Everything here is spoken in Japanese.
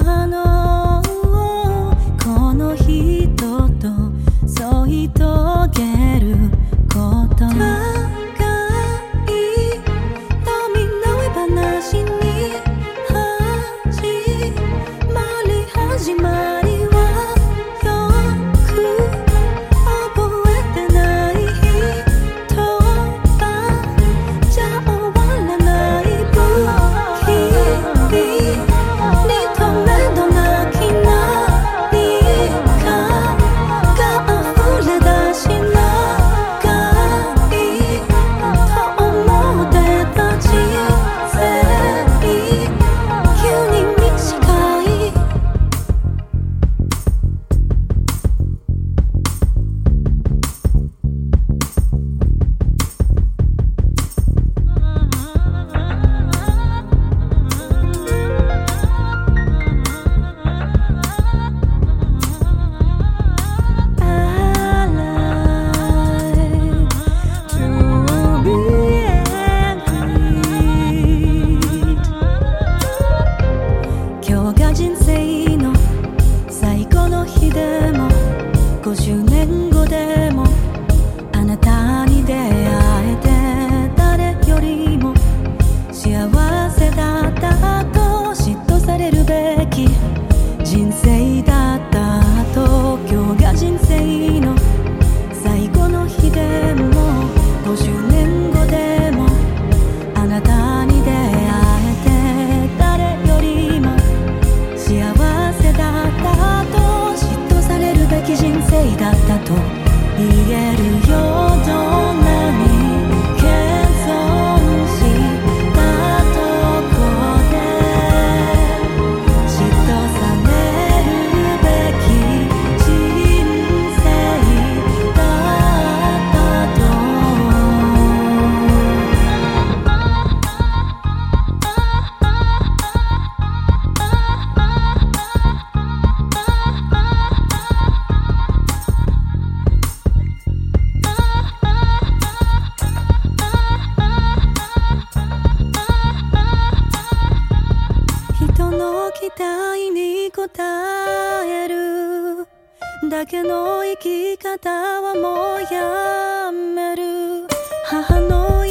この人と添い遂げること互いのみんな上話に始まりはよく覚えてない人はじゃ終わらない不気味にとめどなき何かが溢れ出し長いと思ってた人生急に短い人生の最後の日でも50年後でもあなたに出会えて誰よりも幸せだったと嫉妬されるべき人生だったと今日が人生の最後の日でも50年後でもあなたに出会えて誰よりも幸せだったと嫉妬されるべき人生だったと言えるよどんなに謙遜したとこで嫉妬されるべき人生だったと人の期待に応えるだけの生き方はもうやめる母の